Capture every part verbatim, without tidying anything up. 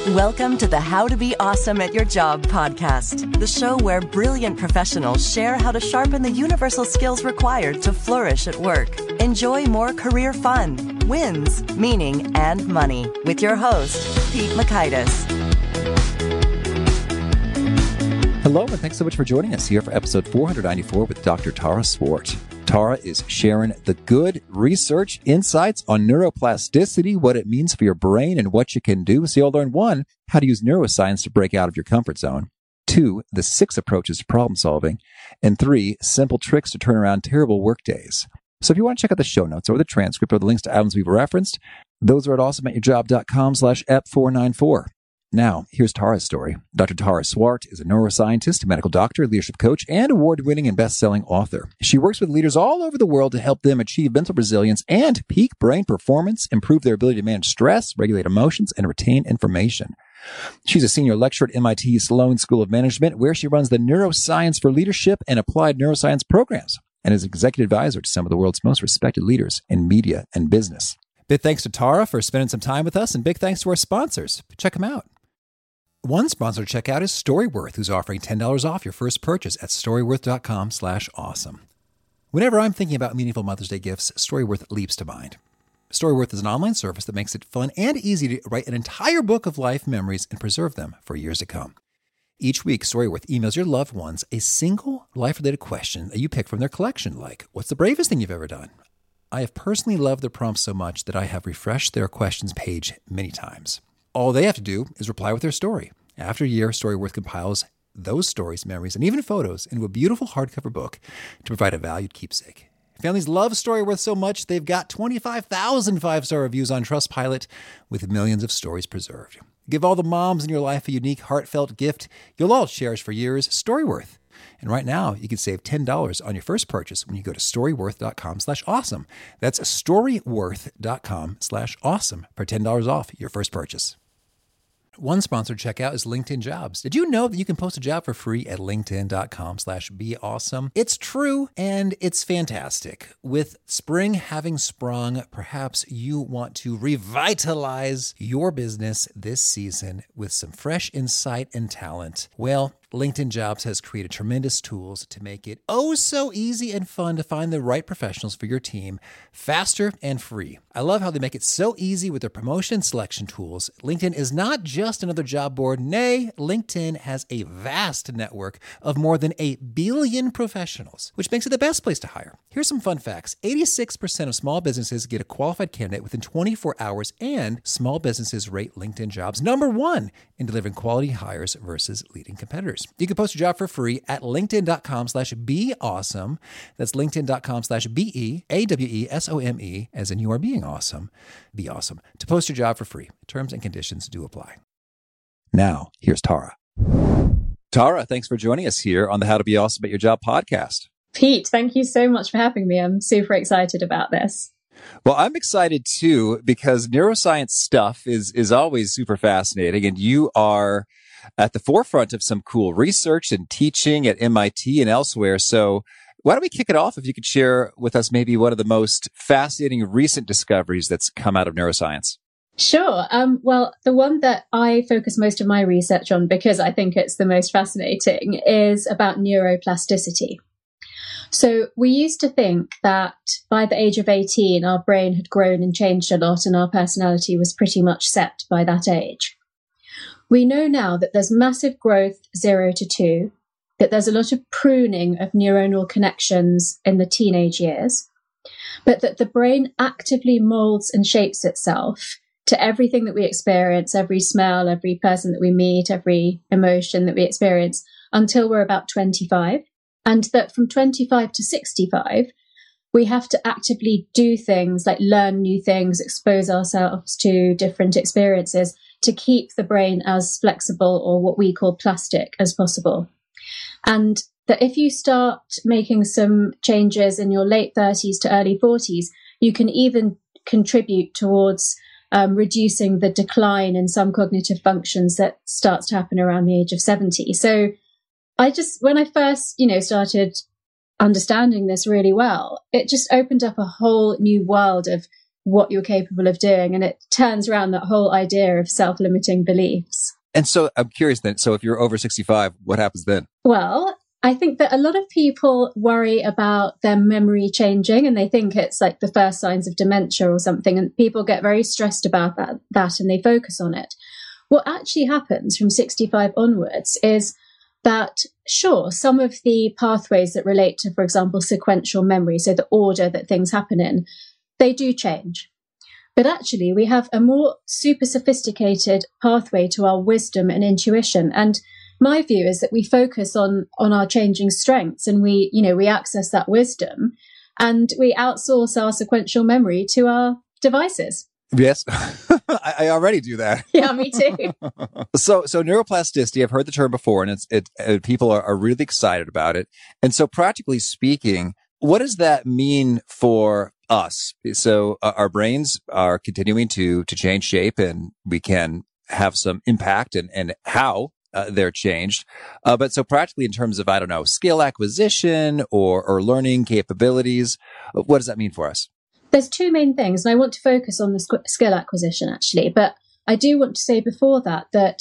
Welcome to the How to Be Awesome at Your Job podcast, the show where brilliant professionals share how to sharpen the universal skills required to flourish at work. Enjoy more career fun, wins, meaning, and money with your host, Pete Mockaitis. Hello, and thanks so much for joining us here for episode four ninety-four with Doctor Tara Swart. Tara is sharing the good research insights on neuroplasticity, what it means for your brain, and what you can do. So you'll learn, one, how to use neuroscience to break out of your comfort zone. Two, the six approaches to problem solving. And three, simple tricks to turn around terrible work days. So if you want to check out the show notes or the transcript or the links to items we've referenced, those are at awesomeatyourjob.com slash ep four ninety-four. Now, here's Tara's story. Doctor Tara Swart is a neuroscientist, medical doctor, leadership coach, and award-winning and best-selling author. She works with leaders all over the world to help them achieve mental resilience and peak brain performance, improve their ability to manage stress, regulate emotions, and retain information. She's a senior lecturer at M I T Sloan School of Management, where she runs the Neuroscience for Leadership and Applied Neuroscience programs, and is executive advisor to some of the world's most respected leaders in media and business. Big thanks to Tara for spending some time with us, and big thanks to our sponsors. Check them out. One sponsor to check out is Storyworth, who's offering ten dollars off your first purchase at storyworth.com slash awesome. Whenever I'm thinking about meaningful Mother's Day gifts, Storyworth leaps to mind. Storyworth is an online service that makes it fun and easy to write an entire book of life memories and preserve them for years to come. Each week, Storyworth emails your loved ones a single life-related question that you pick from their collection, like, what's the bravest thing you've ever done? I have personally loved the prompts so much that I have refreshed their questions page many times. All they have to do is reply with their story. After a year, Storyworth compiles those stories, memories, and even photos into a beautiful hardcover book to provide a valued keepsake. Families love Storyworth so much, they've got twenty-five thousand five-star reviews on Trustpilot with millions of stories preserved. Give all the moms in your life a unique, heartfelt gift you'll all cherish for years, Storyworth. And right now, you can save ten dollars on your first purchase when you go to storyworth.com slash awesome. That's storyworth.com slash awesome for ten dollars off your first purchase. One sponsored checkout is LinkedIn Jobs. Did you know that you can post a job for free at linkedin.com slash be awesome? It's true, and it's fantastic. With spring having sprung, perhaps you want to revitalize your business this season with some fresh insight and talent. Well, LinkedIn Jobs has created tremendous tools to make it oh so easy and fun to find the right professionals for your team faster and free. I love how they make it so easy with their promotion selection tools. LinkedIn is not just another job board. Nay, LinkedIn has a vast network of more than a billion professionals, which makes it the best place to hire. Here's some fun facts. eighty-six percent of small businesses get a qualified candidate within twenty-four hours, and small businesses rate LinkedIn Jobs number one in delivering quality hires versus leading competitors. You can post your job for free at linkedin.com slash be awesome. That's linkedin.com slash B-E, A-W-E-S-O-M-E, as in you are being awesome. Be awesome. To post your job for free. Terms and conditions do apply. Now, here's Tara. Tara, thanks for joining us here on the How to Be Awesome at Your Job podcast. Pete, thank you so much for having me. I'm super excited about this. Well, I'm excited too, because neuroscience stuff is, is always super fascinating, and you are at the forefront of some cool research and teaching at M I T and elsewhere. So why don't we kick it off if you could share with us maybe one of the most fascinating recent discoveries that's come out of neuroscience? Sure. Um, well, the one that I focus most of my research on, because I think it's the most fascinating, is about neuroplasticity. So we used to think that by the age of eighteen, our brain had grown and changed a lot and our personality was pretty much set by that age. We know now that there's massive growth zero to two, that there's a lot of pruning of neuronal connections in the teenage years, but that the brain actively molds and shapes itself to everything that we experience, every smell, every person that we meet, every emotion that we experience until we're about twenty-five. And that from twenty-five to sixty-five, we have to actively do things like learn new things, expose ourselves to different experiences to keep the brain as flexible, or what we call plastic, as possible. And that if you start making some changes in your late thirties to early forties, you can even contribute towards um, reducing the decline in some cognitive functions that starts to happen around the age of seventy. So I just, when I first, you know, started understanding this really well, it just opened up a whole new world of what you're capable of doing. And it turns around that whole idea of self-limiting beliefs. And so I'm curious then, so if you're over sixty-five, what happens then? Well, I think that a lot of people worry about their memory changing and they think it's like the first signs of dementia or something. And people get very stressed about that, that and they focus on it. What actually happens from sixty-five onwards is that, sure, some of the pathways that relate to, for example, sequential memory, so the order that things happen in, they do change. But actually, we have a more super sophisticated pathway to our wisdom and intuition. And my view is that we focus on, on our changing strengths and we, you know, we access that wisdom and we outsource our sequential memory to our devices. Yes, I, I already do that. Yeah, me too. so, so neuroplasticity, I've heard the term before, and it's it, it people are, are really excited about it. And so, practically speaking, what does that mean for us? So, uh, our brains are continuing to to change shape, and we can have some impact and and how uh, they're changed. Uh, but so, practically, in terms of I don't know, skill acquisition or or learning capabilities, what does that mean for us? There's two main things, and I want to focus on the sk- skill acquisition, actually. But I do want to say before that, that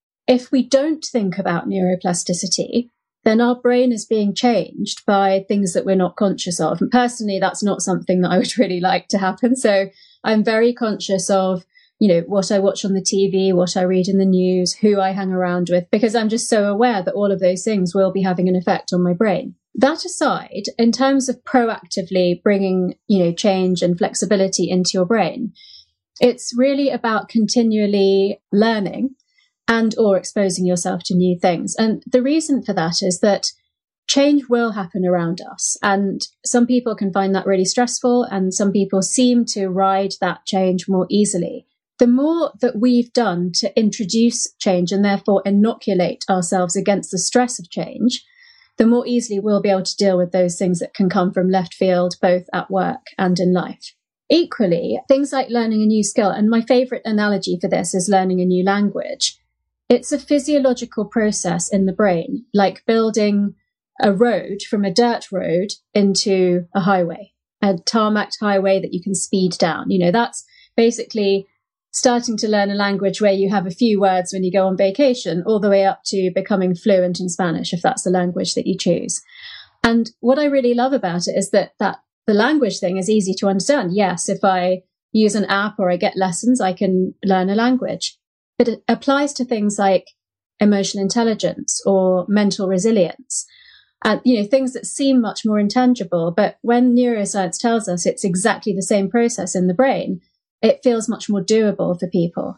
if we don't think about neuroplasticity, then our brain is being changed by things that we're not conscious of. And personally, that's not something that I would really like to happen. So I'm very conscious of, you know, what I watch on the T V, what I read in the news, who I hang around with, because I'm just so aware that all of those things will be having an effect on my brain. That aside, in terms of proactively bringing, you know, change and flexibility into your brain, it's really about continually learning and or exposing yourself to new things. And the reason for that is that change will happen around us. And some people can find that really stressful, and some people seem to ride that change more easily. The more that we've done to introduce change and therefore inoculate ourselves against the stress of change, the more easily we'll be able to deal with those things that can come from left field, both at work and in life. Equally, things like learning a new skill, and my favorite analogy for this is learning a new language. It's a physiological process in the brain, like building a road from a dirt road into a highway, a tarmacked highway that you can speed down. You know, that's basically starting to learn a language where you have a few words when you go on vacation, all the way up to becoming fluent in Spanish, if that's the language that you choose. And what I really love about it is that, that the language thing is easy to understand. Yes, if I use an app or I get lessons, I can learn a language. But it applies to things like emotional intelligence or mental resilience. And, you know, things that seem much more intangible. But when neuroscience tells us it's exactly the same process in the brain, it feels much more doable for people.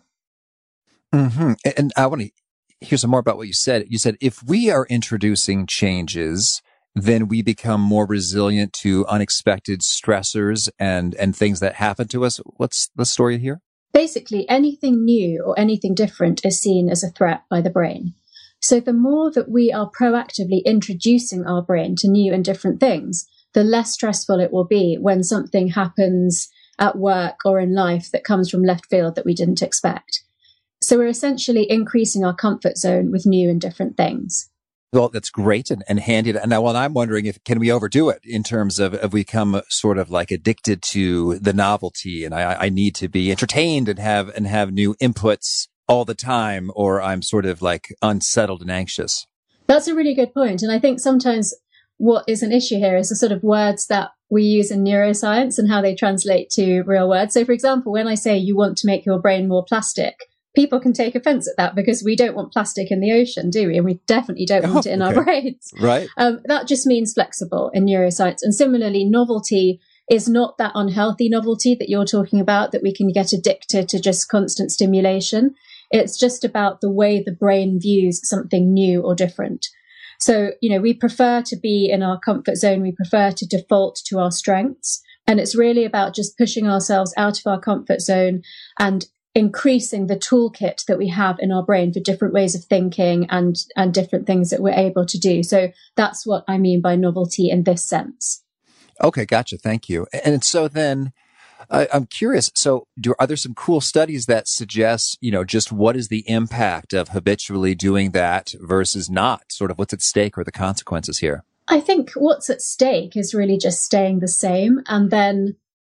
Mm-hmm. And I want to hear some more about what you said. You said if we are introducing changes, then we become more resilient to unexpected stressors and, and things that happen to us. What's the story here? Basically, anything new or anything different is seen as a threat by the brain. So the more that we are proactively introducing our brain to new and different things, the less stressful it will be when something happens at work or in life that comes from left field that we didn't expect. So we're essentially increasing our comfort zone with new and different things. Well, that's great and, and handy. And now, well, I'm wondering if, can we overdo it in terms of, if we become sort of like addicted to the novelty and I, I need to be entertained and have, and have new inputs all the time, or I'm sort of like unsettled and anxious. That's a really good point. And I think sometimes what is an issue here is the sort of words that we use in neuroscience and how they translate to real words. So, for example, when I say you want to make your brain more plastic, people can take offense at that because we don't want plastic in the ocean, do we? And we definitely don't want oh, it in okay. our brains. Right. Um, that just means flexible in neuroscience. And similarly, novelty is not that unhealthy novelty that you're talking about, that we can get addicted to just constant stimulation. It's just about the way the brain views something new or different. So, you know, we prefer to be in our comfort zone. We prefer to default to our strengths. And it's really about just pushing ourselves out of our comfort zone and increasing the toolkit that we have in our brain for different ways of thinking and, and different things that we're able to do. So that's what I mean by novelty in this sense. Okay, gotcha. Thank you. And so then uh, I'm curious. So do, are there some cool studies that suggest, you know, just what is the impact of habitually doing that versus not? Sort of what's at stake or the consequences here? I think what's at stake is really just staying the same and then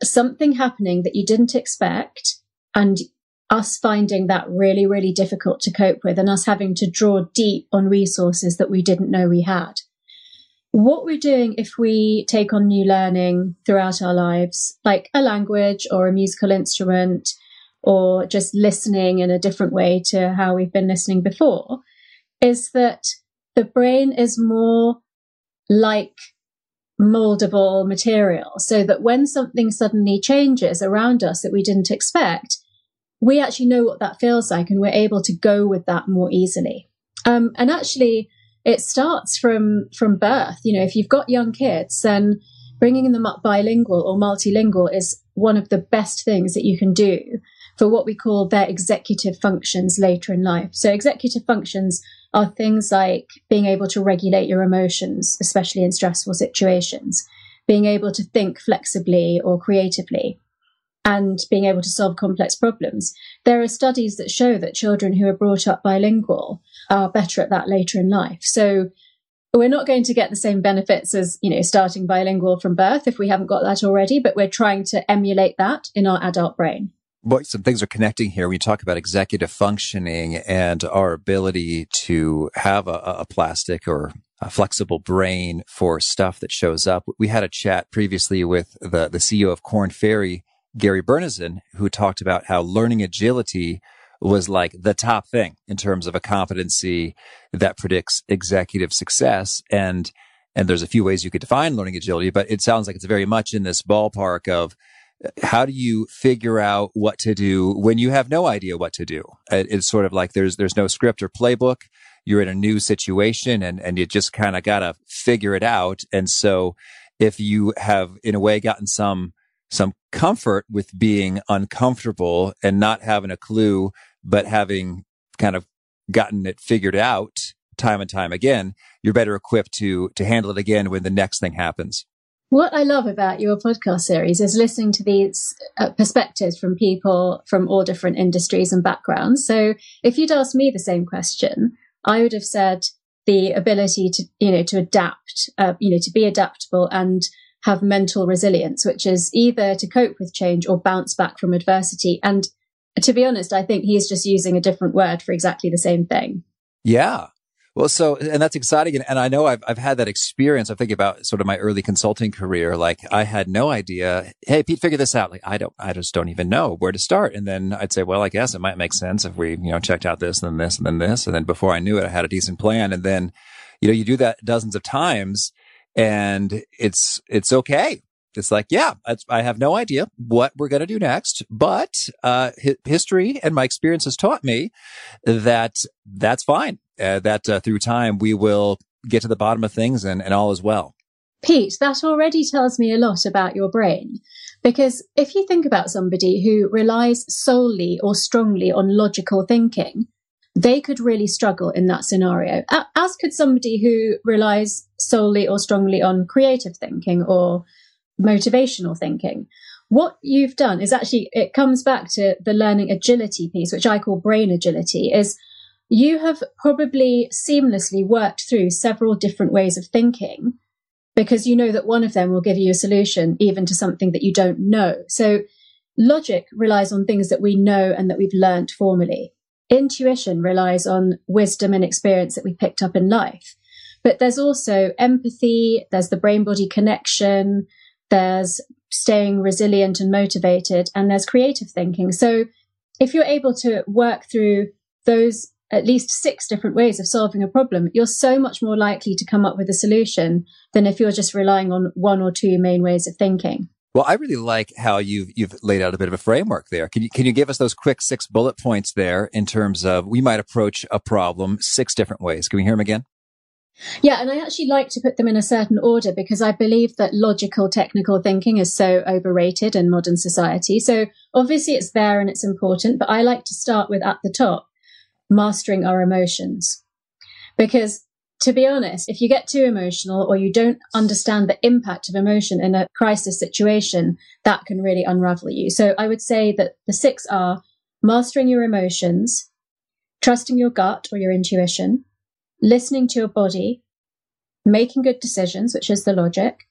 something happening that you didn't expect, and us finding that really, really difficult to cope with, and us having to draw deep on resources that we didn't know we had. What we're doing if we take on new learning throughout our lives, like a language or a musical instrument, or just listening in a different way to how we've been listening before, is that the brain is more like moldable material, so that when something suddenly changes around us that we didn't expect, we actually know what that feels like, and we're able to go with that more easily. Um, and actually, it starts from from birth. You know, if you've got young kids, then bringing them up bilingual or multilingual is one of the best things that you can do for what we call their executive functions later in life. So executive functions are things like being able to regulate your emotions, especially in stressful situations, being able to think flexibly or creatively, and being able to solve complex problems. There are studies that show that children who are brought up bilingual are better at that later in life. So we're not going to get the same benefits as, you know, starting bilingual from birth if we haven't got that already, but we're trying to emulate that in our adult brain. Boy, some things are connecting here. When you talk about executive functioning and our ability to have a, a plastic or a flexible brain for stuff that shows up. We had a chat previously with the, the C E O of Korn Ferry, Gary Bernison, who talked about how learning agility was like the top thing in terms of a competency that predicts executive success. And, and there's a few ways you could define learning agility, but it sounds like it's very much in this ballpark of how do you figure out what to do when you have no idea what to do? It's sort of like there's, there's no script or playbook. You're in a new situation and, and you just kind of got to figure it out. And so if you have in a way gotten some some comfort with being uncomfortable and not having a clue, but having kind of gotten it figured out time and time again, you're better equipped to to handle it again when the next thing happens. What I love about your podcast series is listening to these uh, perspectives from people from all different industries and backgrounds. So if you'd asked me the same question, I would have said the ability to, you know, to adapt, uh, you know, to be adaptable and have mental resilience, which is either to cope with change or bounce back from adversity. And to be honest, I think he's just using a different word for exactly the same thing. Yeah. Well, so, and that's exciting. And, and I know I've, I've had that experience. I'm thinking about sort of my early consulting career. Like I had no idea. Hey, Pete, figure this out. Like I don't, I just don't even know where to start. And then I'd say, well, I guess it might make sense if we, you know, checked out this and then this and then this. And then before I knew it, I had a decent plan. And then, you know, you do that dozens of times and it's, it's okay. It's like, yeah, I have no idea what we're going to do next, but uh, hi- history and my experience has taught me that that's fine. Uh, that uh, through time we will get to the bottom of things and, and all is well. Pete, that already tells me a lot about your brain, because if you think about somebody who relies solely or strongly on logical thinking, they could really struggle in that scenario, as could somebody who relies solely or strongly on creative thinking or motivational thinking. What you've done is actually, it comes back to the learning agility piece, which I call brain agility, is you have probably seamlessly worked through several different ways of thinking because you know that one of them will give you a solution even to something that you don't know. So logic relies on things that we know and that we've learned formally. Intuition relies on wisdom and experience that we picked up in life. But there's also empathy, there's the brain-body connection, there's staying resilient and motivated, and there's creative thinking. So if you're able to work through those at least six different ways of solving a problem, you're so much more likely to come up with a solution than if you're just relying on one or two main ways of thinking. Well, I really like how you've you've laid out a bit of a framework there. Can you can you give us those quick six bullet points there in terms of we might approach a problem six different ways? Can we hear them again? Yeah, and I actually like to put them in a certain order because I believe that logical, technical thinking is so overrated in modern society. So obviously it's there and it's important, but I like to start with at the top, mastering our emotions. Because to be honest, if you get too emotional or you don't understand the impact of emotion in a crisis situation, that can really unravel you. So I would say that the six are mastering your emotions, trusting your gut or your intuition, listening to your body, making good decisions, which is the logic,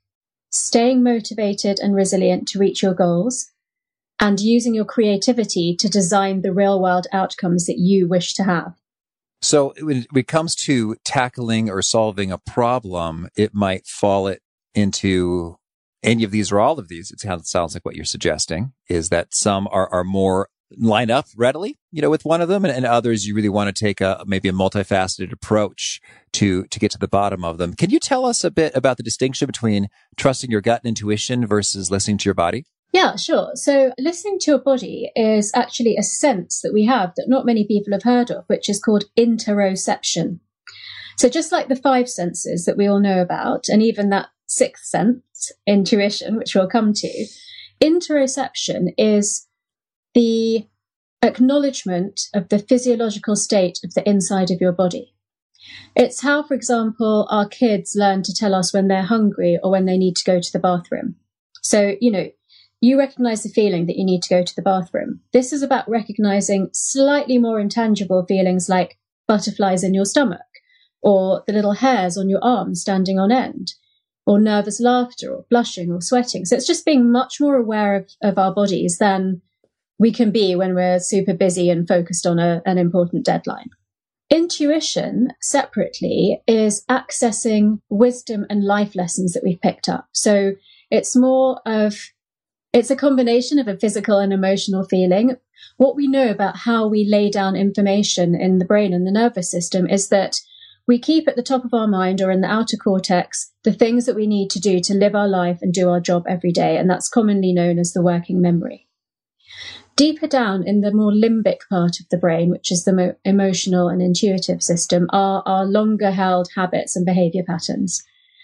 staying motivated and resilient to reach your goals, and using your creativity to design the real world outcomes that you wish to have. So when it comes to tackling or solving a problem, it might fall it into any of these or all of these. It sounds, sounds like what you're suggesting is that some are, are more line up readily, you know, with one of them, and, and others you really want to take a maybe a multifaceted approach to to get to the bottom of them. Can you tell us a bit about the distinction between trusting your gut and intuition versus listening to your body? Yeah, sure. So listening to your body is actually a sense that we have that not many people have heard of, which is called interoception. So just like the five senses that we all know about, and even that sixth sense, intuition, which we'll come to, interoception is the acknowledgement of the physiological state of the inside of your body. It's how, for example, our kids learn to tell us when they're hungry or when they need to go to the bathroom. So, you know, you recognize the feeling that you need to go to the bathroom. This is about recognizing slightly more intangible feelings like butterflies in your stomach, or the little hairs on your arm standing on end, or nervous laughter, or blushing, or sweating. So it's just being much more aware of, of our bodies than we can be when we're super busy and focused on a, an important deadline. Intuition, separately, is accessing wisdom and life lessons that we've picked up. So it's more of It's a combination of a physical and emotional feeling. What we know about how we lay down information in the brain and the nervous system is that we keep at the top of our mind or in the outer cortex the things that we need to do to live our life and do our job every day. And that's commonly known as the working memory. Deeper down in the more limbic part of the brain, which is the mo- emotional and intuitive system, are our longer held habits and behavior patterns.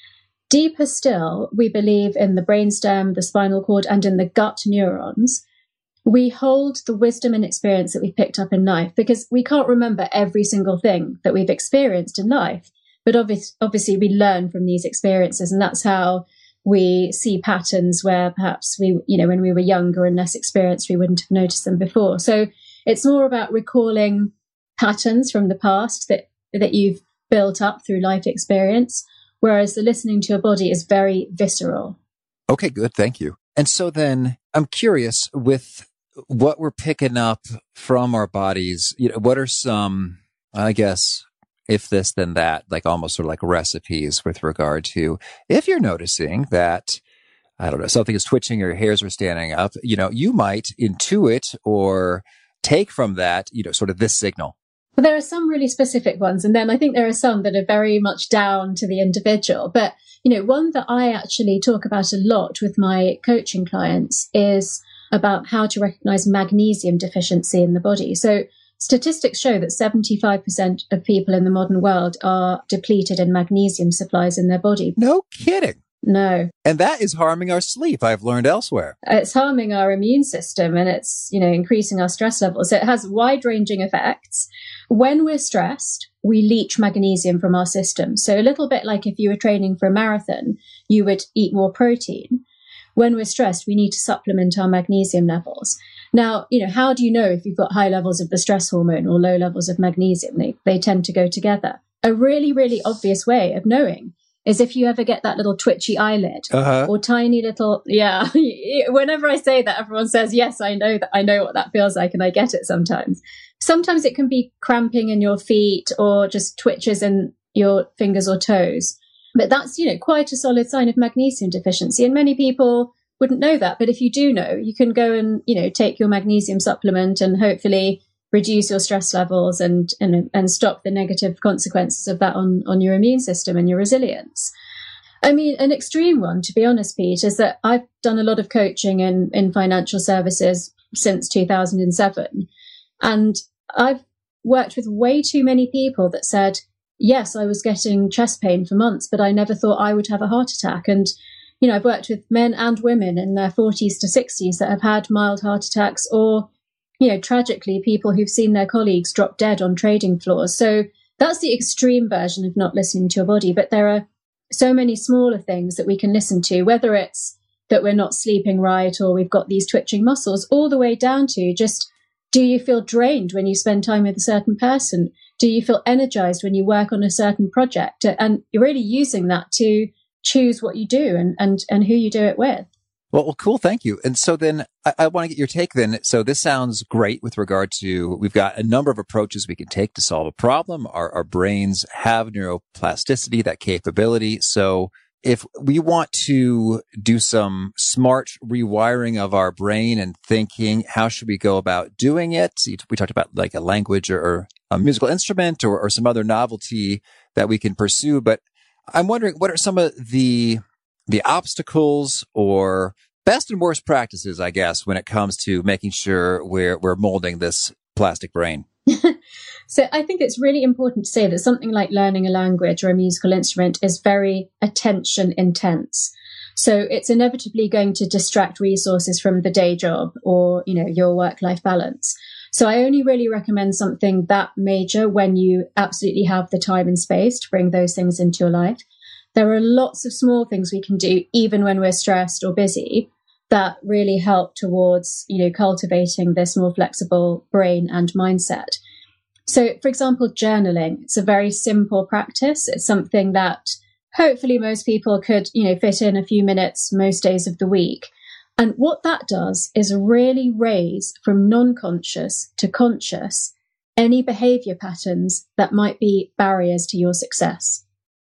Deeper still, we believe in the brainstem, the spinal cord, and in the gut neurons. We hold the wisdom and experience that we've picked up in life, because we can't remember every single thing that we've experienced in life. But obviously, obviously we learn from these experiences, and that's how we see patterns where perhaps we, you know, when we were younger and less experienced, we wouldn't have noticed them before. So it's more about recalling patterns from the past that, that you've built up through life experience, whereas the listening to your body is very visceral. Okay, good. Thank you. And so then I'm curious with what we're picking up from our bodies, you know, what are some, I guess, if this, then that, like almost sort of like recipes with regard to if you're noticing that, I don't know, something is twitching or your hairs are standing up, you know, you might intuit or take from that, you know, sort of this signal. Well, there are some really specific ones, and then I think there are some that are very much down to the individual. But, you know, one that I actually talk about a lot with my coaching clients is about how to recognize magnesium deficiency in the body. So statistics show that seventy-five percent of people in the modern world are depleted in magnesium supplies in their body. No kidding. No. And that is harming our sleep, I've learned elsewhere. It's harming our immune system, and it's, you know, increasing our stress levels. So it has wide-ranging effects. When we're stressed, we leach magnesium from our system. So a little bit like if you were training for a marathon, you would eat more protein. When we're stressed, we need to supplement our magnesium levels. Now, you know, how do you know if you've got high levels of the stress hormone or low levels of magnesium? They, they tend to go together. A really, really obvious way of knowing is if you ever get that little twitchy eyelid uh-huh. or tiny little, yeah. Whenever I say that, everyone says, yes, I know that. I know what that feels like, and I get it sometimes. Sometimes it can be cramping in your feet or just twitches in your fingers or toes. But that's, you know, quite a solid sign of magnesium deficiency. And many people wouldn't know that. But if you do know, you can go and, you know, take your magnesium supplement and hopefully reduce your stress levels and and, and stop the negative consequences of that on, on your immune system and your resilience. I mean, an extreme one, to be honest, Pete, is that I've done a lot of coaching in, in financial services since two thousand seven. And I've worked with way too many people that said, yes, I was getting chest pain for months, but I never thought I would have a heart attack. And, you know, I've worked with men and women in their forties to sixties that have had mild heart attacks, or, you know, tragically, people who've seen their colleagues drop dead on trading floors. So that's the extreme version of not listening to your body. But there are so many smaller things that we can listen to, whether it's that we're not sleeping right or we've got these twitching muscles, all the way down to just, do you feel drained when you spend time with a certain person? Do you feel energized when you work on a certain project? And you're really using that to choose what you do and, and, and who you do it with. Well, well, cool. Thank you. And so then I, I want to get your take then. So this sounds great with regard to, we've got a number of approaches we can take to solve a problem. Our, our brains have neuroplasticity, that capability. So if we want to do some smart rewiring of our brain and thinking, how should we go about doing it? We talked about like a language or, or a musical instrument or, or some other novelty that we can pursue. But I'm wondering, what are some of the the obstacles or best and worst practices, I guess, when it comes to making sure we're we're molding this plastic brain? So I think it's really important to say that something like learning a language or a musical instrument is very attention intense. So it's inevitably going to distract resources from the day job or, you know, your work-life balance. So I only really recommend something that major when you absolutely have the time and space to bring those things into your life. There are lots of small things we can do, even when we're stressed or busy, that really help towards, you know, cultivating this more flexible brain and mindset. So, for example, journaling, it's a very simple practice. It's something that hopefully most people could, you know, fit in a few minutes most days of the week. And what that does is really raise from non-conscious to conscious any behavior patterns that might be barriers to your success.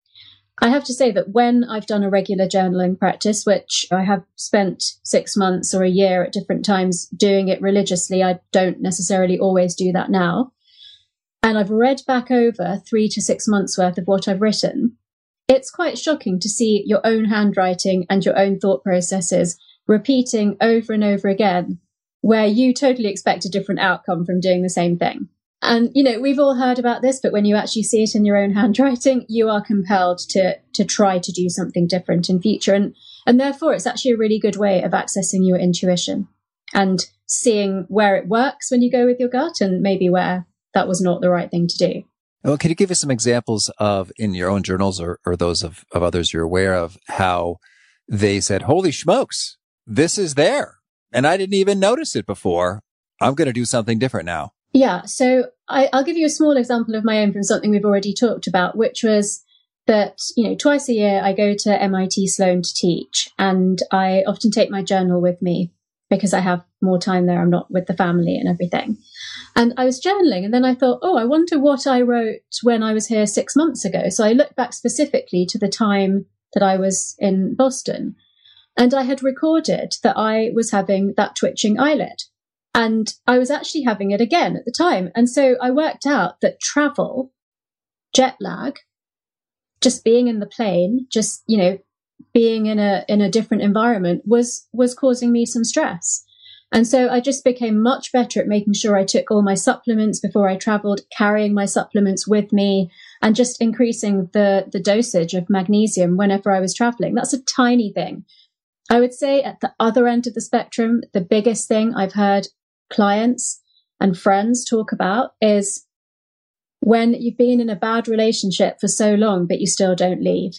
I have to say that when I've done a regular journaling practice, which I have spent six months or a year at different times doing it religiously, I don't necessarily always do that now. And I've read back over three to six months worth of what I've written. It's quite shocking to see your own handwriting and your own thought processes repeating over and over again, where you totally expect a different outcome from doing the same thing. And, you know, we've all heard about this, but when you actually see it in your own handwriting, you are compelled to to try to do something different in future. And, and therefore, it's actually a really good way of accessing your intuition and seeing where it works when you go with your gut and maybe where that was not the right thing to do. Well, can you give us some examples of, in your own journals or, or those of, of others you're aware of, how they said, holy smokes, this is there, and I didn't even notice it before. I'm going to do something different now. Yeah, so I, I'll give you a small example of my own from something we've already talked about, which was that, you know, twice a year I go to M I T Sloan to teach, and I often take my journal with me because I have more time there. I'm not with the family and everything. And I was journaling, and then I thought, oh, I wonder what I wrote when I was here six months ago. So I looked back specifically to the time that I was in Boston, and I had recorded that I was having that twitching eyelid. And I was actually having it again at the time. And so I worked out that travel, jet lag, just being in the plane, just, you know, being in a in a different environment was was causing me some stress. And so I just became much better at making sure I took all my supplements before I traveled, carrying my supplements with me, and just increasing the, the dosage of magnesium whenever I was traveling. That's a tiny thing. I would say at the other end of the spectrum, the biggest thing I've heard clients and friends talk about is when you've been in a bad relationship for so long, but you still don't leave.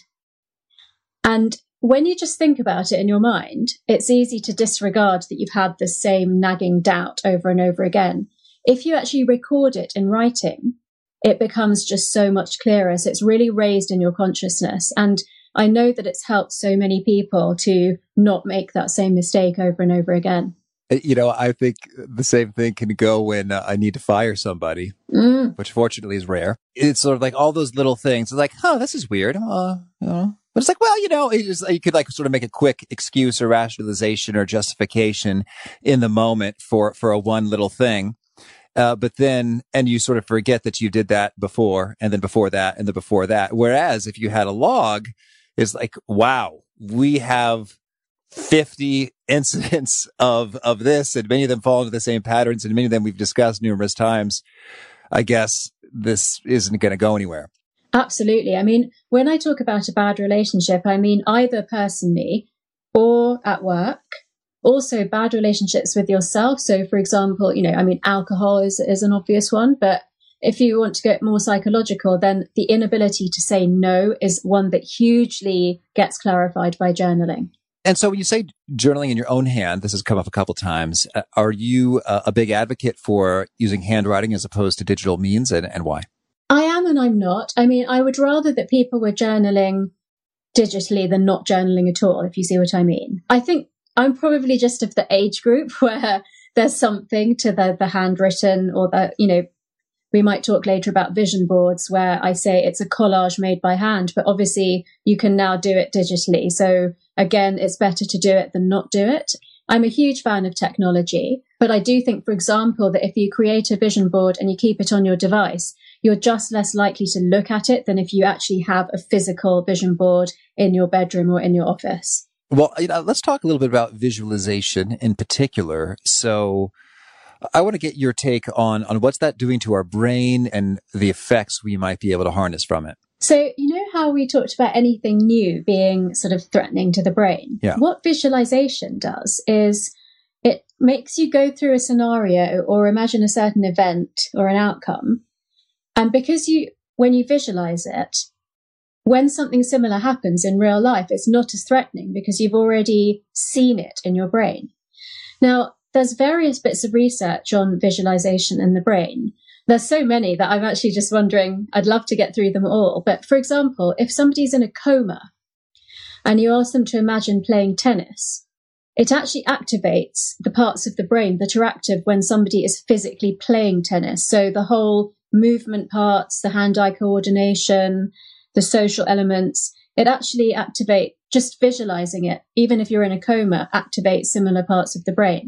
And when you just think about it in your mind, it's easy to disregard that you've had the same nagging doubt over and over again. If you actually record it in writing, it becomes just so much clearer. So it's really raised in your consciousness. And I know that it's helped so many people to not make that same mistake over and over again. You know, I think the same thing can go when uh, I need to fire somebody, mm. which fortunately is rare. It's sort of like all those little things. It's like, huh, this is weird. Uh, you know. But it's like, well, you know, it just, you could like sort of make a quick excuse or rationalization or justification in the moment for, for a one little thing. Uh, but then, and you sort of forget that you did that before, and then before that, and then before that. Whereas if you had a log, it's like, wow, we have fifty incidents of, of this, and many of them fall into the same patterns, and many of them we've discussed numerous times. I guess this isn't going to go anywhere. Absolutely. I mean, when I talk about a bad relationship, I mean either personally or at work. Also, bad relationships with yourself. So, for example, you know, I mean, alcohol is, is an obvious one, but if you want to get more psychological, then the inability to say no is one that hugely gets clarified by journaling. And so when you say journaling in your own hand, this has come up a couple times. Uh, are you uh, a big advocate for using handwriting as opposed to digital means, and, and why? I am and I'm not. I mean, I would rather that people were journaling digitally than not journaling at all, if you see what I mean. I think I'm probably just of the age group where there's something to the, the handwritten or the, you know, we might talk later about vision boards where I say it's a collage made by hand, but obviously you can now do it digitally. So again, it's better to do it than not do it. I'm a huge fan of technology, but I do think, for example, that if you create a vision board and you keep it on your device, you're just less likely to look at it than if you actually have a physical vision board in your bedroom or in your office. Well, you know, let's talk a little bit about visualization in particular. So I want to get your take on, on what's that doing to our brain and the effects we might be able to harness from it. So, you know how we talked about anything new being sort of threatening to the brain? Yeah. What visualization does is it makes you go through a scenario or imagine a certain event or an outcome. And because you, when you visualize it, when something similar happens in real life, it's not as threatening because you've already seen it in your brain. Now, there's various bits of research on visualization in the brain. There's so many that I'm actually just wondering, I'd love to get through them all. But for example, if somebody's in a coma and you ask them to imagine playing tennis, it actually activates the parts of the brain that are active when somebody is physically playing tennis. So the whole movement parts, the hand-eye coordination, the social elements, it actually activates, just visualizing it, even if you're in a coma, activates similar parts of the brain.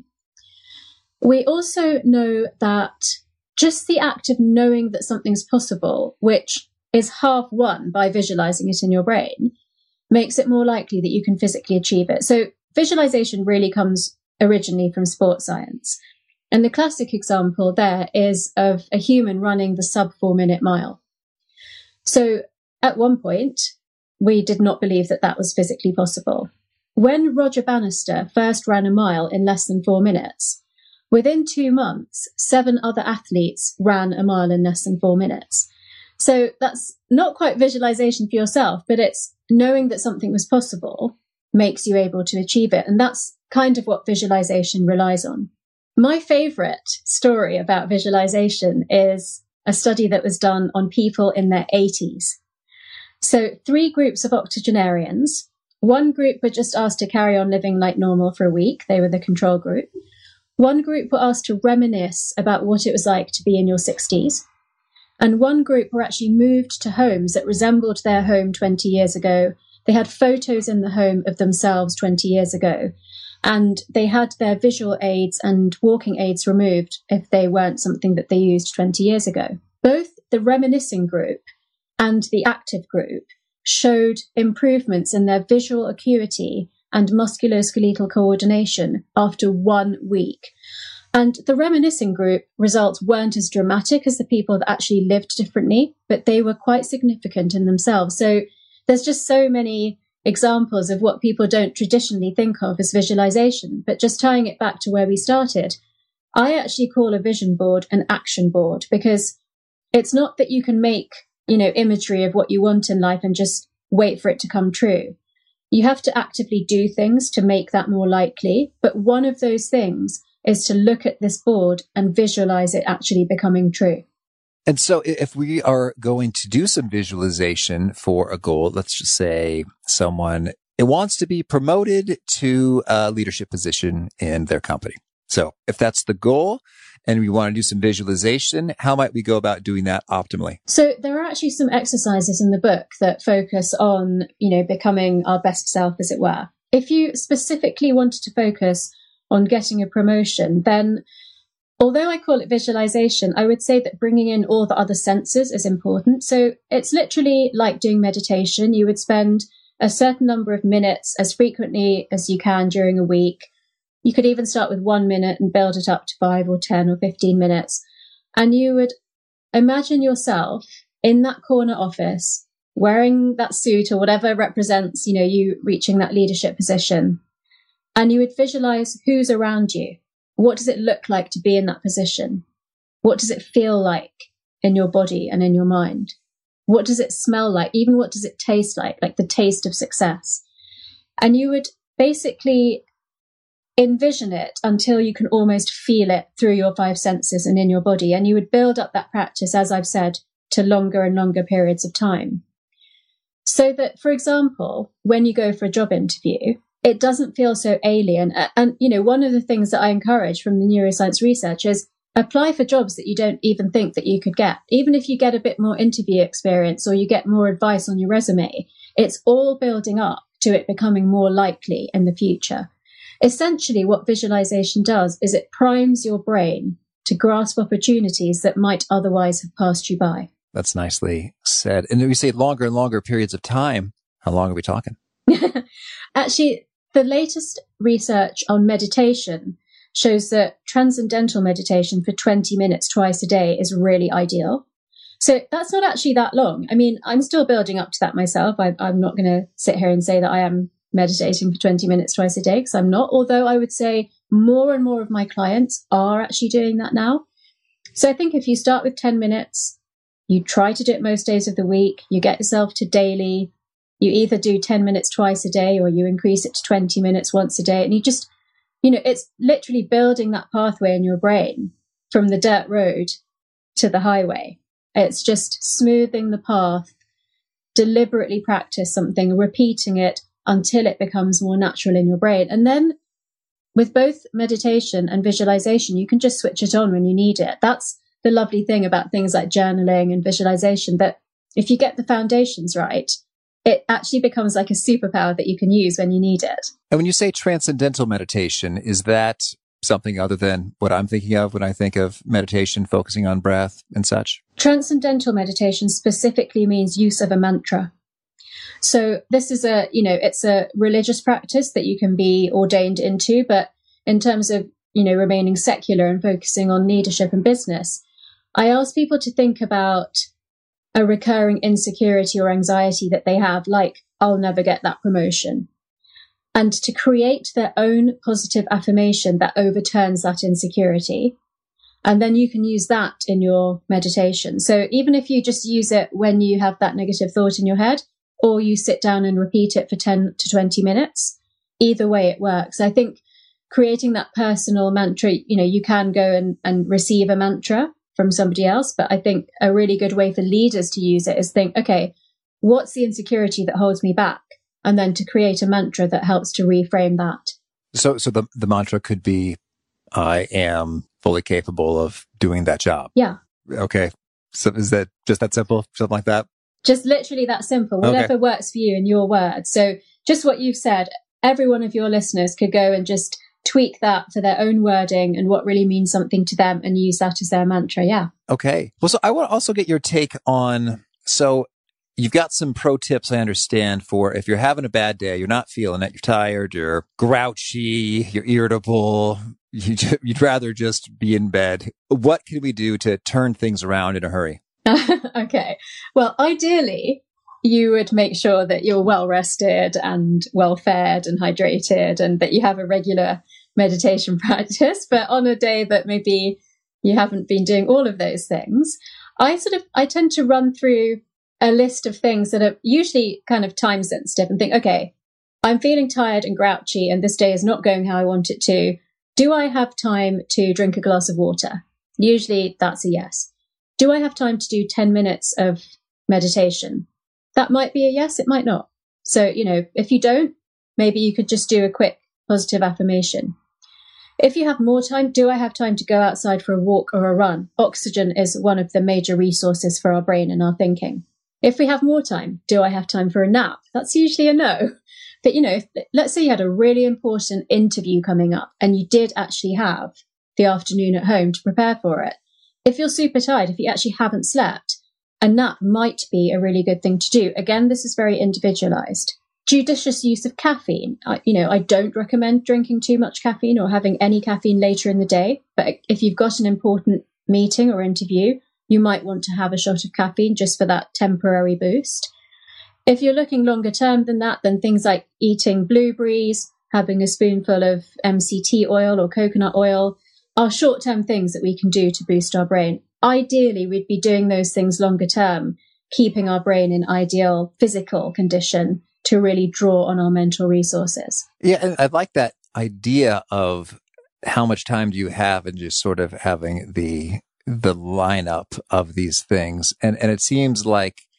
We also know that just the act of knowing that something's possible, which is half won by visualizing it in your brain, makes it more likely that you can physically achieve it. So visualization really comes originally from sports science. And the classic example there is of a human running the sub four minute mile. So at one point, we did not believe that that was physically possible. When Roger Bannister first ran a mile in less than four minutes, within two months, seven other athletes ran a mile in less than four minutes. So that's not quite visualization for yourself, but it's knowing that something was possible makes you able to achieve it. And that's kind of what visualization relies on. My favorite story about visualization is a study that was done on people in their eighties. So three groups of octogenarians. One group were just asked to carry on living like normal for a week. They were the control group. One group were asked to reminisce about what it was like to be in your sixties. And one group were actually moved to homes that resembled their home twenty years ago. They had photos in the home of themselves twenty years ago. And they had their visual aids and walking aids removed if they weren't something that they used twenty years ago. Both the reminiscing group and the active group showed improvements in their visual acuity and musculoskeletal coordination after one week. And the reminiscing group results weren't as dramatic as the people that actually lived differently, but they were quite significant in themselves. So there's just so many examples of what people don't traditionally think of as visualization. But just tying it back to where we started, I actually call a vision board an action board, because it's not that you can make, you know, imagery of what you want in life and just wait for it to come true. You have to actively do things to make that more likely. But one of those things is to look at this board and visualize it actually becoming true. And so if we are going to do some visualization for a goal, let's just say someone it wants to be promoted to a leadership position in their company. So if that's the goal and we want to do some visualization, how might we go about doing that optimally? So there are actually some exercises in the book that focus on, you know, becoming our best self, as it were. If you specifically wanted to focus on getting a promotion, then although I call it visualization, I would say that bringing in all the other senses is important. So it's literally like doing meditation. You would spend a certain number of minutes as frequently as you can during a week. You could even start with one minute and build it up to five or ten or fifteen minutes. And you would imagine yourself in that corner office, wearing that suit or whatever represents, you know, you reaching that leadership position. And you would visualize who's around you. What does it look like to be in that position? What does it feel like in your body and in your mind? What does it smell like? Even what does it taste like? Like the taste of success. And you would basically envision it until you can almost feel it through your five senses and in your body. And you would build up that practice, as I've said, to longer and longer periods of time. So that, for example, when you go for a job interview, it doesn't feel so alien. And, you know, one of the things that I encourage from the neuroscience research is apply for jobs that you don't even think that you could get. Even if you get a bit more interview experience or you get more advice on your resume, it's all building up to it becoming more likely in the future. Essentially, what visualization does is it primes your brain to grasp opportunities that might otherwise have passed you by. That's nicely said. And we say longer and longer periods of time. How long are we talking? Actually, the latest research on meditation shows that transcendental meditation for twenty minutes twice a day is really ideal. So that's not actually that long. I mean, I'm still building up to that myself. I, I'm not going to sit here and say that I am meditating for twenty minutes twice a day, because I'm not. Although I would say more and more of my clients are actually doing that now. So I think if you start with ten minutes, you try to do it most days of the week, you get yourself to daily, you either do ten minutes twice a day or you increase it to twenty minutes once a day. And you just, you know, it's literally building that pathway in your brain from the dirt road to the highway. It's just smoothing the path, deliberately practice something, repeating it until it becomes more natural in your brain. And then with both meditation and visualization, you can just switch it on when you need it. That's the lovely thing about things like journaling and visualization, that if you get the foundations right, it actually becomes like a superpower that you can use when you need it. And when you say transcendental meditation, is that something other than what I'm thinking of when I think of meditation, focusing on breath and such? Transcendental meditation specifically means use of a mantra. So this is a, you know, it's a religious practice that you can be ordained into, but in terms of, you know, remaining secular and focusing on leadership and business, I ask people to think about a recurring insecurity or anxiety that they have, like, I'll never get that promotion, and to create their own positive affirmation that overturns that insecurity. And then you can use that in your meditation. So even if you just use it when you have that negative thought in your head, or you sit down and repeat it for ten to twenty minutes, either way it works. I think creating that personal mantra, you know, you can go and, and receive a mantra from somebody else, but I think a really good way for leaders to use it is think, okay, what's the insecurity that holds me back? And then to create a mantra that helps to reframe that. So so the, the mantra could be, I am fully capable of doing that job. Yeah. Okay. So is that just that simple? Something like that? Just literally that simple, whatever okay. works for you in your words. So just what you've said, every one of your listeners could go and just tweak that for their own wording and what really means something to them and use that as their mantra. Yeah. Okay. Well, so I want to also get your take on, so you've got some pro tips, I understand, for if you're having a bad day, you're not feeling it, you're tired, you're grouchy, you're irritable, you, you'd rather just be in bed. What can we do to turn things around in a hurry? Okay. Well, ideally, you would make sure that you're well rested and well fed and hydrated, and that you have a regular meditation practice. But on a day that maybe you haven't been doing all of those things, I sort of, I tend to run through a list of things that are usually kind of time sensitive and think, okay, I'm feeling tired and grouchy and this day is not going how I want it to. Do I have time to drink a glass of water? Usually that's a yes. Do I have time to do ten minutes of meditation? That might be a yes, it might not. So, you know, if you don't, maybe you could just do a quick positive affirmation. If you have more time, do I have time to go outside for a walk or a run? Oxygen is one of the major resources for our brain and our thinking. If we have more time, do I have time for a nap? That's usually a no. But, you know, if, let's say you had a really important interview coming up and you did actually have the afternoon at home to prepare for it. If you're super tired, if you actually haven't slept, a nap might be a really good thing to do. Again, this is very individualized. Judicious use of caffeine. I, you know, I don't recommend drinking too much caffeine or having any caffeine later in the day. But if you've got an important meeting or interview, you might want to have a shot of caffeine just for that temporary boost. If you're looking longer term than that, then things like eating blueberries, having a spoonful of M C T oil or coconut oil are short-term things that we can do to boost our brain. Ideally, we'd be doing those things longer term, keeping our brain in ideal physical condition to really draw on our mental resources. Yeah, and I like that idea of how much time do you have and just sort of having the the lineup of these things. And and it seems like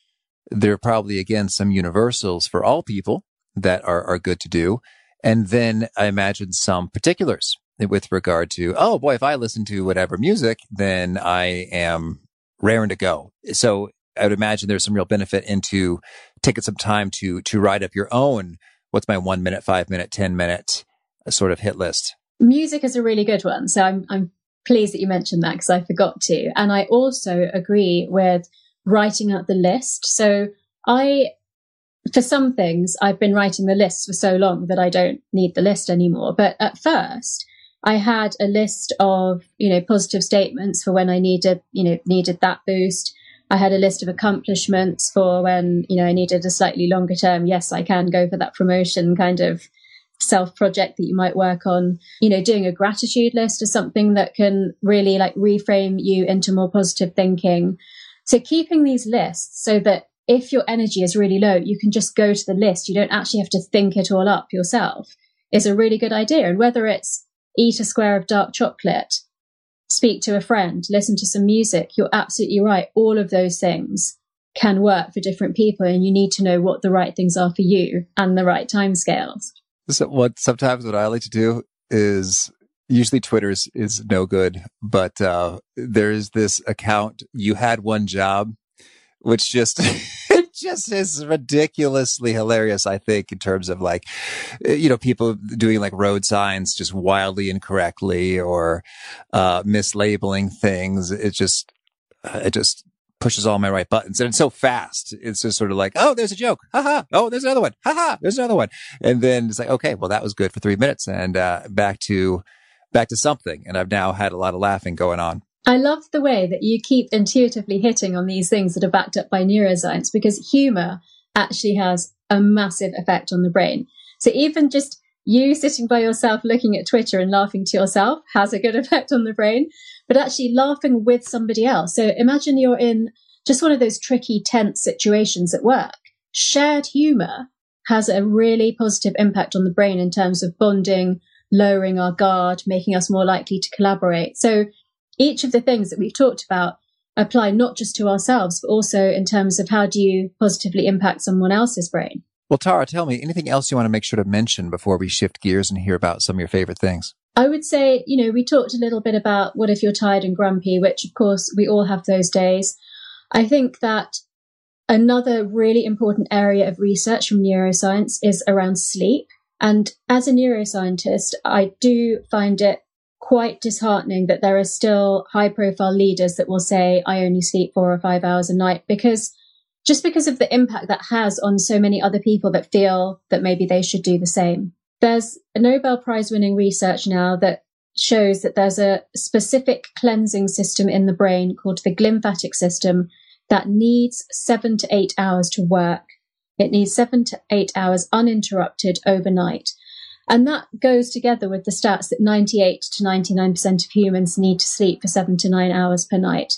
there are probably, again, some universals for all people that are, are good to do. And then I imagine some particulars with regard to, oh boy, if I listen to whatever music, then I am raring to go. So I would imagine there's some real benefit into taking some time to to write up your own, what's my one minute, five minute, ten minute sort of hit list. Music is a really good one. So I'm I'm pleased that you mentioned that because I forgot to. And I also agree with writing out the list. So I, for some things, I've been writing the lists for so long that I don't need the list anymore. But at first, I had a list of, you know, positive statements for when I needed, you know, needed that boost. I had a list of accomplishments for when, you know, I needed a slightly longer term. Yes, I can go for that promotion kind of self project that you might work on. You know, doing a gratitude list is something that can really like reframe you into more positive thinking. So keeping these lists so that if your energy is really low, you can just go to the list. You don't actually have to think it all up yourself is a really good idea. And whether it's eat a square of dark chocolate, speak to a friend, listen to some music, you're absolutely right. All of those things can work for different people, and you need to know what the right things are for you and the right timescales. So what sometimes what I like to do is, usually Twitter is, is no good, but uh, there's this account, You Had One Job, which just it just is ridiculously hilarious, I think, in terms of like, you know, people doing like road signs just wildly incorrectly or uh, mislabeling things. It just, it just pushes all my right buttons. And it's so fast. It's just sort of like, oh, there's a joke. Ha ha. Oh, there's another one. Ha ha. There's another one. And then it's like, okay, well, that was good for three minutes and uh, back to, back to something. And I've now had a lot of laughing going on. I love the way that you keep intuitively hitting on these things that are backed up by neuroscience, because humor actually has a massive effect on the brain. So even just you sitting by yourself looking at Twitter and laughing to yourself has a good effect on the brain, but actually laughing with somebody else. So imagine you're in just one of those tricky, tense situations at work. Shared humor has a really positive impact on the brain in terms of bonding, lowering our guard, making us more likely to collaborate. So each of the things that we've talked about apply not just to ourselves, but also in terms of how do you positively impact someone else's brain. Well, Tara, tell me, anything else you want to make sure to mention before we shift gears and hear about some of your favorite things? I would say, you know, we talked a little bit about what if you're tired and grumpy, which of course we all have those days. I think that another really important area of research from neuroscience is around sleep. And as a neuroscientist, I do find it quite disheartening that there are still high profile leaders that will say, I only sleep four or five hours a night, because just because of the impact that has on so many other people that feel that maybe they should do the same. There's a Nobel Prize winning research now that shows that there's a specific cleansing system in the brain called the glymphatic system that needs seven to eight hours to work. It needs seven to eight hours uninterrupted overnight. And that goes together with the stats that ninety-eight to ninety-nine percent of humans need to sleep for seven to nine hours per night.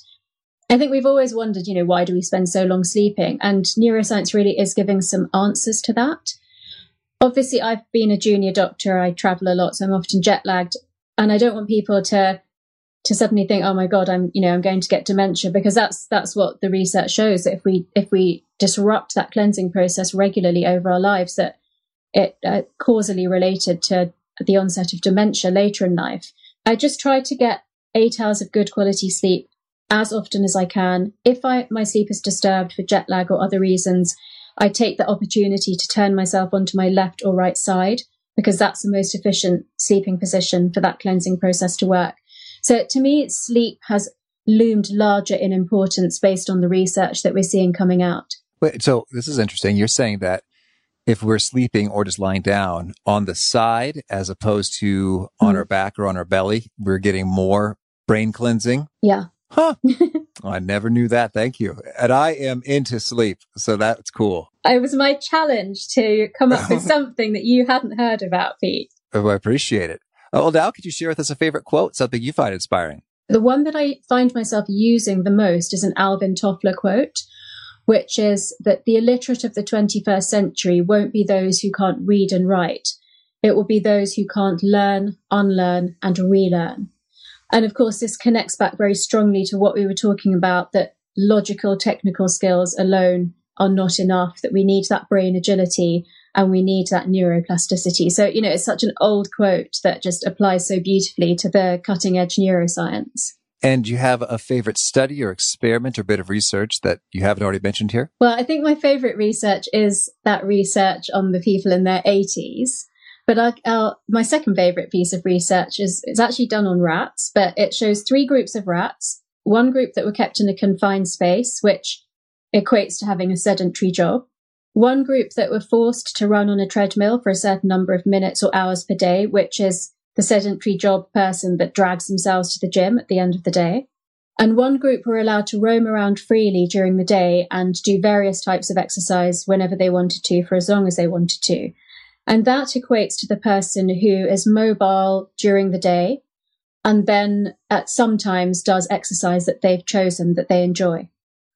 I think we've always wondered, you know, why do we spend so long sleeping? And neuroscience really is giving some answers to that. Obviously, I've been a junior doctor. I travel a lot, so I'm often jet lagged. And I don't want people to to suddenly think, oh my God, I'm, you know, I'm going to get dementia, because that's that's what the research shows, that if we if we disrupt that cleansing process regularly over our lives, that it uh, causally related to the onset of dementia later in life. I just try to get eight hours of good quality sleep as often as I can. If I my sleep is disturbed for jet lag or other reasons, I take the opportunity to turn myself onto my left or right side, because that's the most efficient sleeping position for that cleansing process to work. So to me, sleep has loomed larger in importance based on the research that we're seeing coming out. Wait, so this is interesting. You're saying that if we're sleeping or just lying down on the side as opposed to on mm. our back or on our belly, we're getting more brain cleansing? Yeah. Huh. I never knew that. Thank you. And I am into sleep, so that's cool. It was my challenge to come up with something that you hadn't heard about, Pete. Oh, I appreciate it. Oh, well, now could you share with us a favorite quote, something you find inspiring? The one that I find myself using the most is an Alvin Toffler quote, which is that the illiterate of the twenty-first century won't be those who can't read and write. It will be those who can't learn, unlearn, and relearn. And of course, this connects back very strongly to what we were talking about, that logical, technical skills alone are not enough, that we need that brain agility and we need that neuroplasticity. So, you know, it's such an old quote that just applies so beautifully to the cutting edge neuroscience. And do you have a favorite study or experiment or bit of research that you haven't already mentioned here? Well, I think my favorite research is that research on the people in their eighties. But I, uh, my second favorite piece of research is it's actually done on rats, but it shows three groups of rats. One group that were kept in a confined space, which equates to having a sedentary job. One group that were forced to run on a treadmill for a certain number of minutes or hours per day, which is the sedentary job person that drags themselves to the gym at the end of the day. And one group were allowed to roam around freely during the day and do various types of exercise whenever they wanted to, for as long as they wanted to. And that equates to the person who is mobile during the day and then at sometimes does exercise that they've chosen that they enjoy.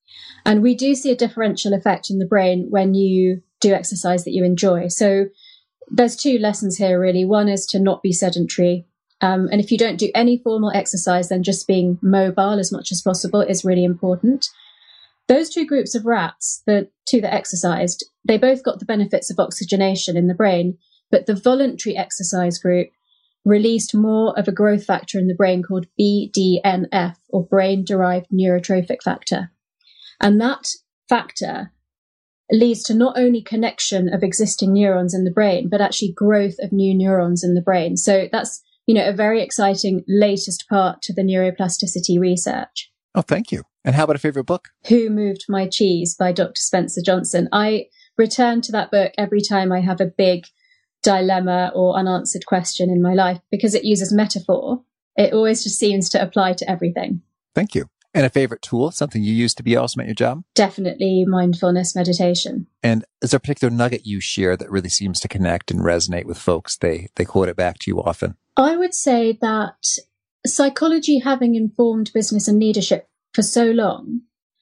And we do see a differential effect in the brain when you do exercise that you enjoy. So there's two lessons here, really. One is to not be sedentary. Um, and if you don't do any formal exercise, then just being mobile as much as possible is really important. Those two groups of rats, the two that exercised, they both got the benefits of oxygenation in the brain, but the voluntary exercise group released more of a growth factor in the brain called B D N F, or brain-derived neurotrophic factor. And that factor leads to not only connection of existing neurons in the brain, but actually growth of new neurons in the brain. So that's, you know, a very exciting latest part to the neuroplasticity research. Oh, thank you. And how about a favorite book? Who Moved My Cheese by Doctor Spencer Johnson. I return to that book every time I have a big dilemma or unanswered question in my life because it uses metaphor. It always just seems to apply to everything. Thank you. And a favorite tool, something you use to be awesome at your job? Definitely mindfulness meditation. And is there a particular nugget you share that really seems to connect and resonate with folks? They they quote it back to you often. I would say that psychology, having informed business and leadership for so long,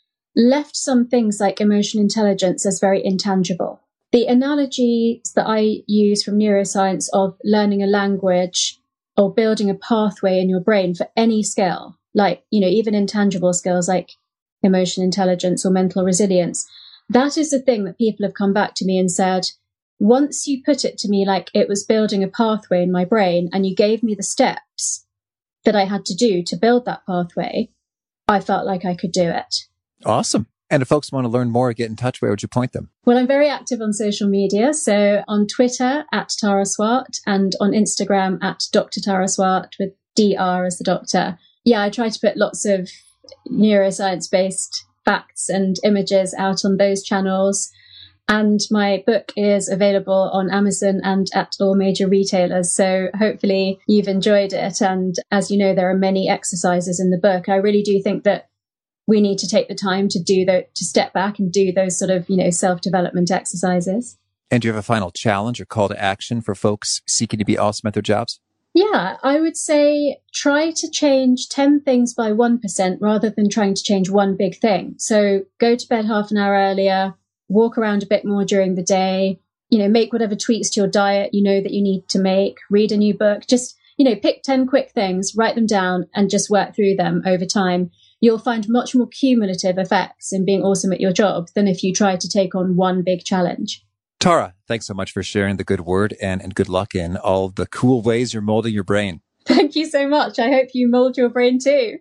left some things like emotional intelligence as very intangible. The analogies that I use from neuroscience of learning a language or building a pathway in your brain for any skill, like, you know, even intangible skills like emotional intelligence or mental resilience, that is the thing that people have come back to me and said, once you put it to me like it was building a pathway in my brain and you gave me the steps that I had to do to build that pathway, I felt like I could do it. Awesome. And if folks want to learn more or get in touch, where would you point them? Well, I'm very active on social media. So on Twitter at Tara Swart and on Instagram at Doctor Tara Swart with D R as the doctor. Yeah, I try to put lots of neuroscience-based facts and images out on those channels. And my book is available on Amazon and at all major retailers. So hopefully you've enjoyed it. And as you know, there are many exercises in the book. I really do think that we need to take the time to do that, to step back and do those sort of, you know, self-development exercises. And do you have a final challenge or call to action for folks seeking to be awesome at their jobs? Yeah, I would say try to change ten things by one percent rather than trying to change one big thing. So go to bed half an hour earlier, walk around a bit more during the day, you know, make whatever tweaks to your diet you know that you need to make, read a new book, just, you know, pick ten quick things, write them down and just work through them over time. You'll find much more cumulative effects in being awesome at your job than if you try to take on one big challenge. Tara, thanks so much for sharing the good word and, and good luck in all the cool ways you're molding your brain. Thank you so much. I hope you mold your brain too.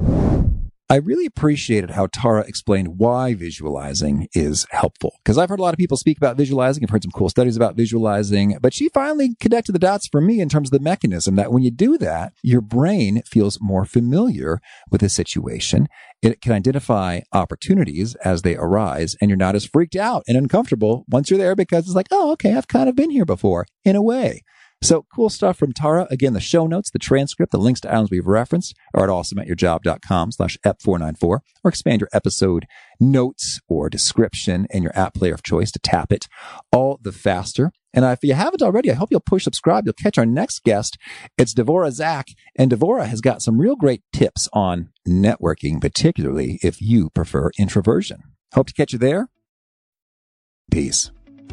I really appreciated how Tara explained why visualizing is helpful, because I've heard a lot of people speak about visualizing. I've heard some cool studies about visualizing, but she finally connected the dots for me in terms of the mechanism that when you do that, your brain feels more familiar with the situation. It can identify opportunities as they arise, and you're not as freaked out and uncomfortable once you're there because it's like, oh, okay, I've kind of been here before in a way. So cool stuff from Tara. Again, the show notes, the transcript, the links to items we've referenced are at awesomeatyourjob.com slash ep four ninety-four, or expand your episode notes or description in your app player of choice to tap it all the faster. And if you haven't already, I hope you'll push subscribe. You'll catch our next guest. It's Devora Zach, and Devora has got some real great tips on networking, particularly if you prefer introversion. Hope to catch you there. Peace.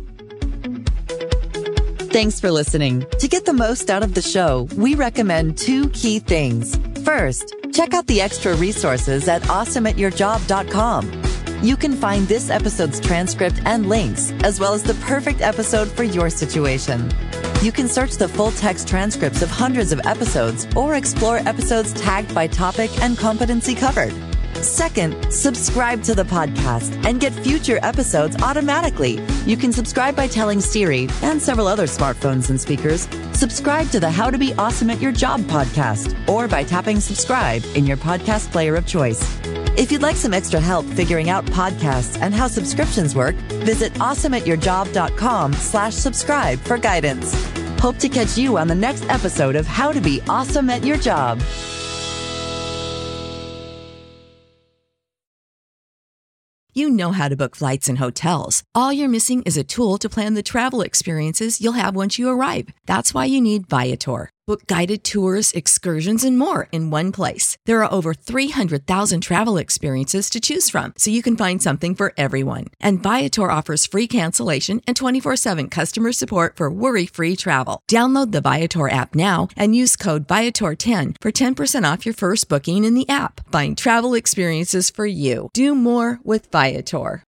Thanks for listening. To get the most out of the show, we recommend two key things. First, check out the extra resources at awesome at your job dot com. You can find this episode's transcript and links, as well as the perfect episode for your situation. You can search the full text transcripts of hundreds of episodes or explore episodes tagged by topic and competency covered. Second, subscribe to the podcast and get future episodes automatically. You can subscribe by telling Siri and several other smartphones and speakers, subscribe to the How to Be Awesome at Your Job podcast, or by tapping subscribe in your podcast player of choice. If you'd like some extra help figuring out podcasts and how subscriptions work, visit awesomeatyourjob.com slash subscribe for guidance. Hope to catch you on the next episode of How to Be Awesome at Your Job. You know how to book flights and hotels. All you're missing is a tool to plan the travel experiences you'll have once you arrive. That's why you need Viator. Book guided tours, excursions, and more in one place. There are over three hundred thousand travel experiences to choose from, so you can find something for everyone. And Viator offers free cancellation and twenty-four seven customer support for worry-free travel. Download the Viator app now and use code Viator ten for ten percent off your first booking in the app. Find travel experiences for you. Do more with Viator.